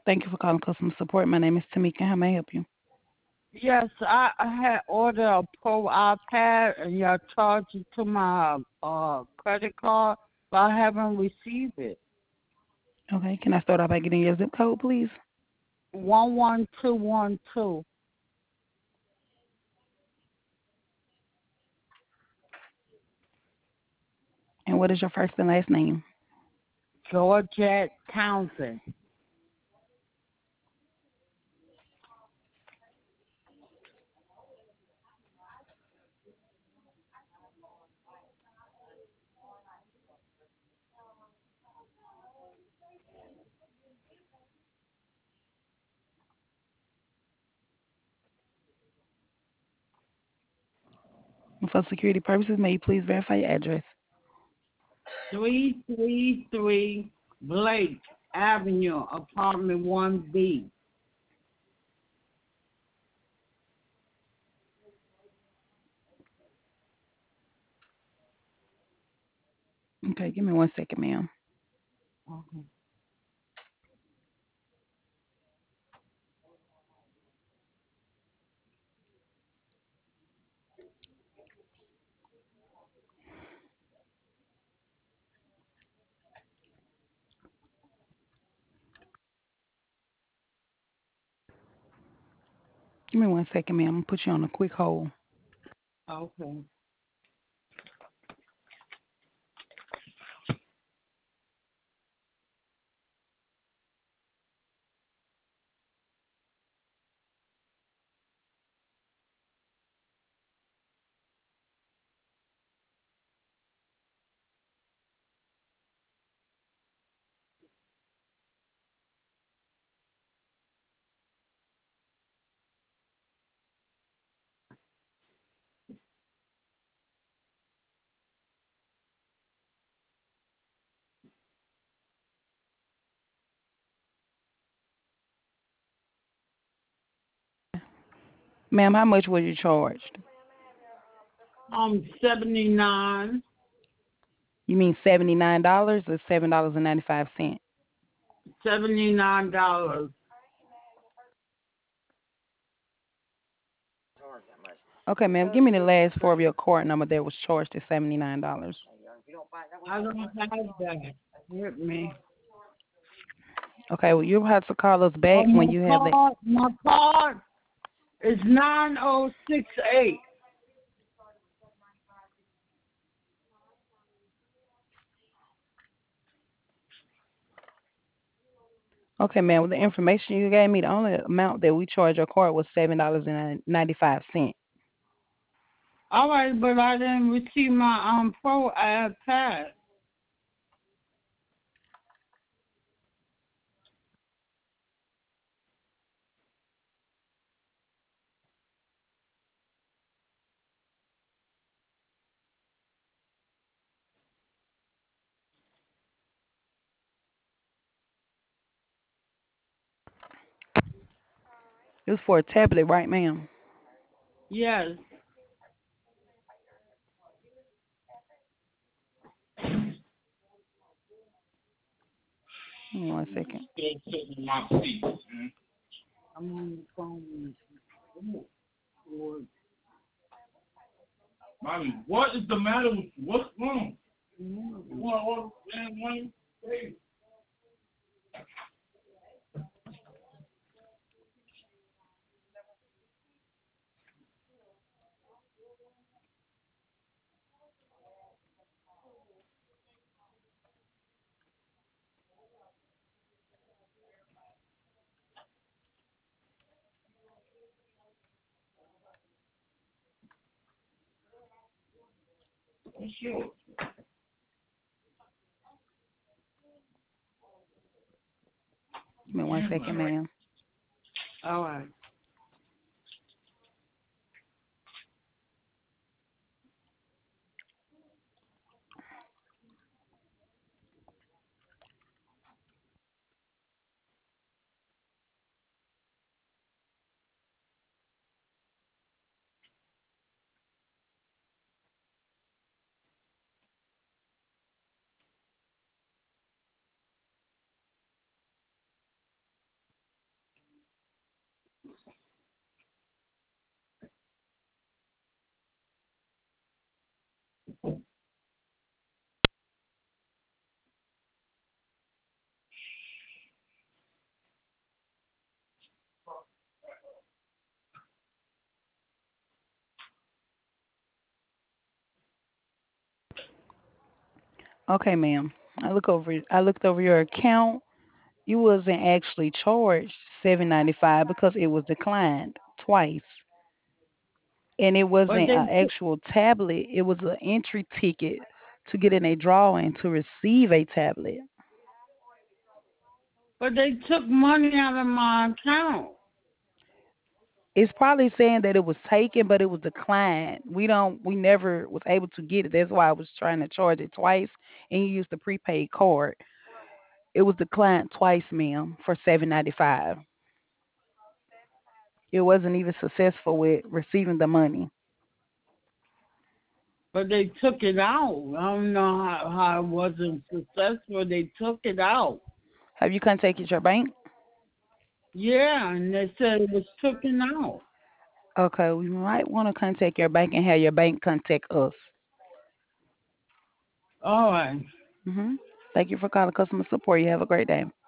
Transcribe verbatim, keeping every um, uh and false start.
Thank you for calling customer support. My name is Tamika. How may I help you? Yes, I, I had ordered a Pro iPad and y'all charged it to my uh credit card, but I haven't received it. Okay, can I start off by getting your zip code, please? One one two one two. And what is your first and last name? Georgette Townsend. And for security purposes, may you please verify your address? Three three three Blake Avenue, apartment one B. Okay, give me one second, ma'am. Okay. Give me one second, ma'am. I'm gonna put you on a quick hold. Okay. Ma'am, how much were you charged? Um seventy nine. You mean seventy-nine dollars or seven dollars and ninety-five cents? Seventy nine dollars. Okay, ma'am, give me the last four of your card number that was charged at seventy-nine dollars. I don't have that with me. Okay, well, you'll have to call us Oh, back when my you have that. card, my card is nine oh six eight. Okay, ma'am, with the information you gave me, the only amount that we charge your card was seven dollars and ninety-five cents. All right, but I didn't receive my um pro iPad. It was for a tablet, right, ma'am? Yes. Give me one second. Still sitting in my seat, man. I'm on the phone. with Lord. Mommy, what is the matter with you? What's wrong? You want to order damn money? Hey. What's yours? Give me one second, ma'am. All right. Okay, ma'am. I look over. I looked over your account. You wasn't actually charged seven ninety five because it was declined twice, and it But wasn't they an took, actual tablet. It was an entry ticket to get in a drawing to receive a tablet. but they took money out of my account. It's probably saying that it was taken, but it was declined. We don't. We never was able to get it. That's why I was trying to charge it twice, and you used the prepaid card. It was declined twice, ma'am, for seven ninety five. It wasn't even successful with receiving the money. But they took it out. I don't know how, how it wasn't successful. They took it out. Have you contacted your bank? Yeah, and they said it was taken out. Okay, we might want to contact your bank and have your bank contact us. All right. hmm Thank you for calling customer support. You have a great day.